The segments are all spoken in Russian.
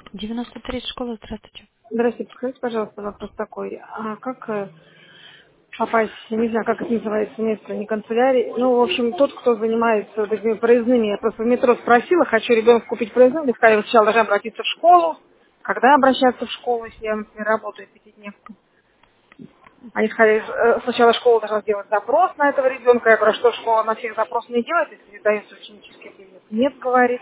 93 школа, здравствуйте. Здравствуйте, скажите, пожалуйста, вопрос такой. А как попасть, я не знаю, как это называется, место, не канцелярии. Ну, в общем, тот, кто занимается вот этими проездными, я просто в метро спросила, хочу ребенку купить проездной, мне сказали, вы сначала должны обратиться в школу. Когда обращаться в школу, если я, например, работаю пятидневку? Они сказали, сначала школа должна сделать запрос на этого ребенка. Я говорю, что школа на всех запрос не делает, если дается ученический билет? Нет, говорит.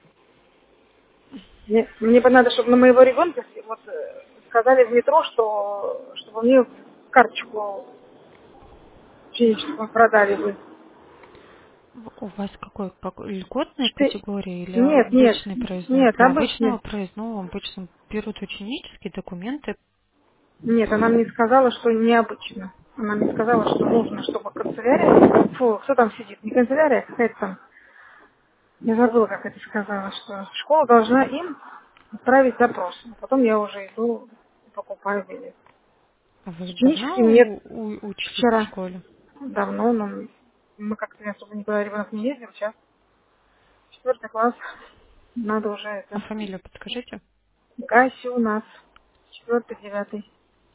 Мне бы надо, чтобы на моего ребенка вот, сказали в метро, что чтобы мне карточку ученическую продали бы. У вас какой льготная Четы- категория или Нет, нет, обычный проездной? нет, Для обычного обычный. проездного обычно берут ученические документы. Нет, она мне сказала, что необычно. Она мне сказала, что нужно, чтобы канцелярия... Фу, кто там сидит? Не канцелярия, а какая-то там... Я забыла, как это сказала, что школа должна им отправить запрос. Потом я уже иду и покупаю билет. А вы Ученическим давно нет. учитесь в Вчера. школе? Давно, но мы как-то особо никуда ребенок не ездил. Сейчас 4 класс. Надо уже А это. фамилию подскажите? Гаси у нас. 4-9.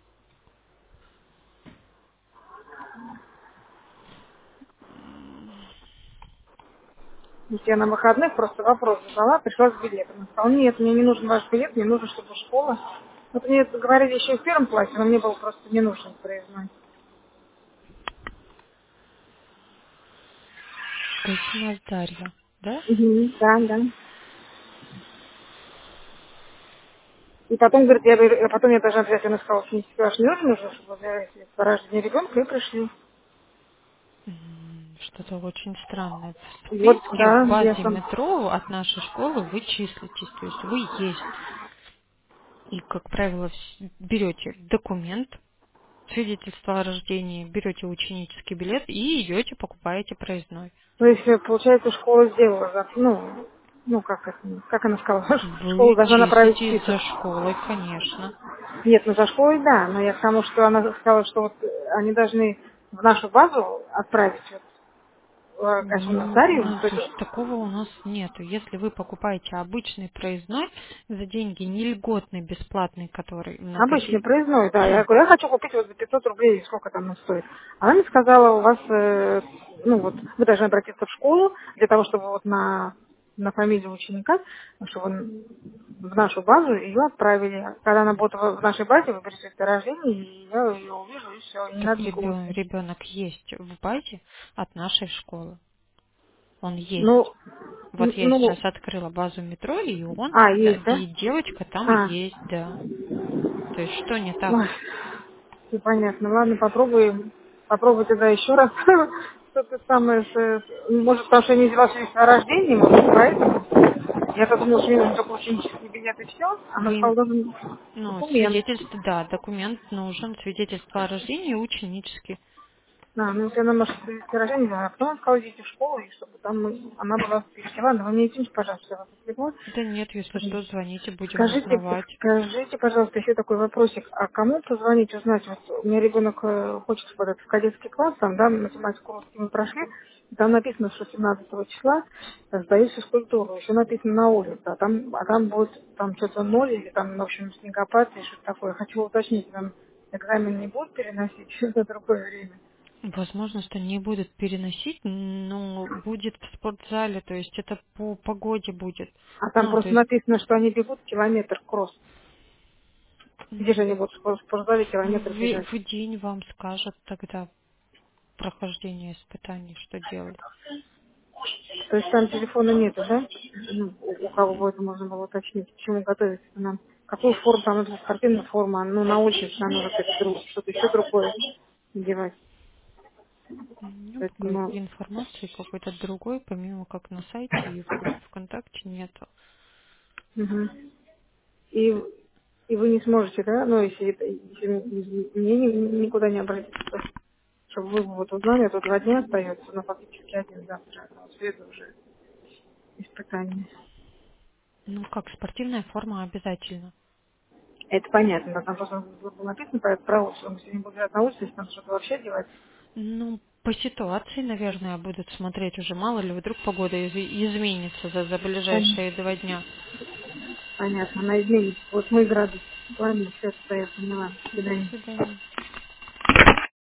Если я на выходных просто вопрос задала, пришла с билетом. Она сказала, нет, мне не нужен ваш билет, мне нужно, чтобы школа. Вот мне это говорили еще в первом классе, но мне было просто не нужен проездной. Гасина Дарья, да? Мгм, да, да. И потом, говорит, я, потом я даже обязательно сказала, что ваш не нужно, чтобы для рождения ребенка и пришли. Что-то очень странное. В Вот, списке в да, я базе сам. метро от нашей школы вы числитесь, то есть вы есть. И, как правило, берете документ, свидетельство о рождении, берете ученический билет и идете, покупаете проездной. То есть, получается, школа сделала, ну, как это, как она сказала, школа Вы должна направить числитесь список. за школой, конечно. Нет, ну за школой, да, но я к тому, что она сказала, что вот они должны в нашу базу отправить вот, Ну, Дарью, ну, то то есть есть такого у нас нету. Если вы покупаете обычный проездной за деньги не льготный, бесплатный, который обычный проездной, да. Я говорю, я хочу купить вот за 500 рублей, сколько там стоит. Она мне сказала, у вас, ну вот, вы должны обратиться в школу для того, чтобы вот на фамилию ученика, чтобы в нашу базу ее отправили. Когда она будет в нашей базе, вы берете рождение, и я ее увижу, и все, не так надо никого ждать. ребенок есть в базе от нашей школы. Он есть. Ну, Вот я сейчас ну, открыла базу метро, и он, да, есть, да? и девочка там А, есть, да. То есть что не так? ой, все понятно. Ладно, попробуем. Попробуй тогда еще раз. Что-то самое, может, потому что я не взяла свидетельство о рождении, может, поэтому. Я-то думала, что мне нужно только ученический билет и все. Она Вы, сказала, должен ну, документ. свидетельство, да, документ нужен, свидетельство о рождении ученический. Ну, если она может привести рождение, а потом она сказала, идите в школу, и чтобы там она была в пишите. Ладно, вы мне извините, пожалуйста, я вас отвлекла. Да нет, если что, звоните, будем Скажите, узнавать. скажите, пожалуйста, еще такой вопросик. А кому позвонить, узнать? Вот у меня ребенок хочет в кадетский класс, там, да, математику русский мы прошли, там написано, что 17 числа сдают физкультуру. Еще написано на улице, а там будет там что-то ноль или там, в общем, снегопад или что-то такое. Хочу уточнить, там экзамен не будут переносить на другое время. Возможно, что не будут переносить, но будет в спортзале, то есть это по погоде будет. А там Ну, то просто есть написано, что они бегут километр кросс. Где же они будут в спортзале километр бежать? в день вам скажут тогда прохождение испытаний, что делать. То есть там телефона нету, да? Ну, у кого бы это можно было уточнить, к чему готовиться нам. Какую форму там нужна, спортивная форма, ну, на улице нам нужно что-то еще другое надевать. Ну, пока Поэтому, информации какой-то другой, помимо как на сайте и в ВКонтакте нету. мгм. и, и вы не сможете, да, ну, если мне никуда не обратиться, чтобы вы вот узнали, а то 2 дня остается, но фактически один завтра, а в среду уже испытание. Ну как, спортивная форма обязательно. Это понятно, да, там просто было написано про улицу, мы сегодня будем на улице, если там что-то вообще делать. Ну, по ситуации, наверное, будут смотреть уже. Мало ли, вдруг погода изменится за ближайшие 2 дня. Понятно, она изменится. 8 градус. Ладно, все, я поняла. До До свидания. свидания.